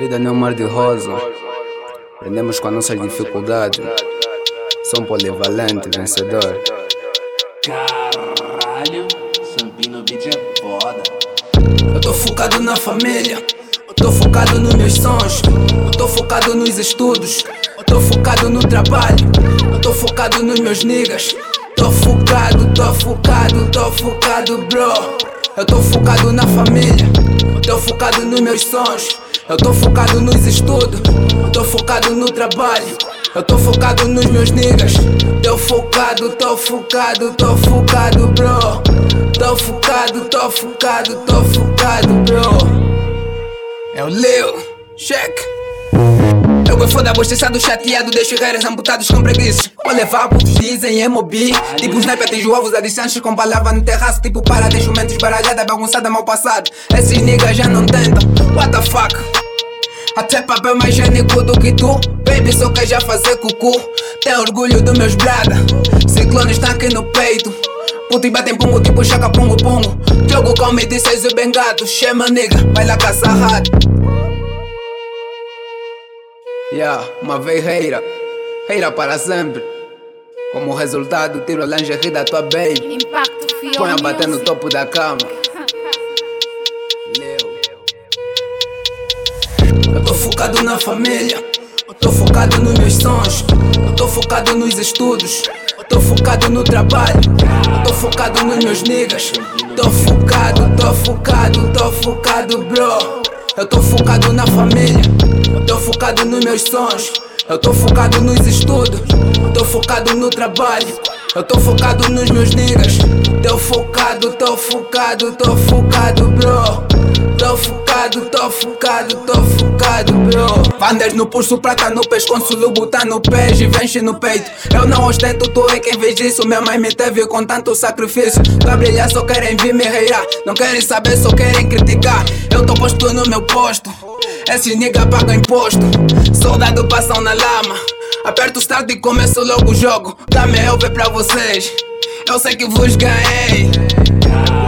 Vida não é um mar de rosa. Aprendemos com as nossas dificuldades. Sou um polivalente vencedor. Caralho, Sampino Beat é foda. Eu tô focado na família, eu tô focado nos meus sonhos, eu tô focado nos estudos, eu tô focado no trabalho, eu tô focado nos meus niggas. Tô focado, bro. Eu tô focado na família, eu tô focado nos meus sonhos, eu tô focado nos estudos, eu tô focado no trabalho, eu tô focado nos meus niggas. Tô focado, bro. Tô focado, bro. É o Leo, check. Eu vou foda abosteciado, chateado, deixo reiras amputados com preguiças. Vou levar pro dizem MOB. Tipo um sniper, tem ovos adicionantes com palavra no terraço. Tipo para, deixo mentes baralhada, bagunçada, mal passado. Esses niggas já não tentam, what the fuck. Até papel mais higiênico do que tu. Baby, só quer já fazer cucu. Tem orgulho dos meus brada. Ciclones tá aqui no peito. Puto e batem pungo tipo chaca pungo. Jogo com me disseis e bem gato. Chama nigga, vai lá caçar rato. Uma vez reira para sempre. Como resultado, tiro a lingerie da tua baby. Impacto Fiel Põe a bater no Music. topo da cama. Eu tô focado na família, eu tô focado nos meus sonhos, eu tô focado nos estudos, eu tô focado no trabalho, eu tô focado nos meus niggas. Tô focado, bro. Eu tô focado na família, eu tô focado nos meus sonhos, eu tô focado nos estudos, eu tô focado no trabalho, eu tô focado nos meus niggas. Tô focado, bro. Tô focado, bro. Bandas no pulso, prata no pescoço, lubo tá no pé e vence no peito. Eu não ostento, tu é quem fez isso. Minha mãe me teve com tanto sacrifício. Pra brilhar só querem vir me reirar, não querem saber, só querem criticar. Eu tô posto no meu posto, esses niggas pagam imposto. Soldado passam na lama, aperto o start e começo logo o jogo. Dá-me eu ver pra vocês, eu sei que vos ganhei.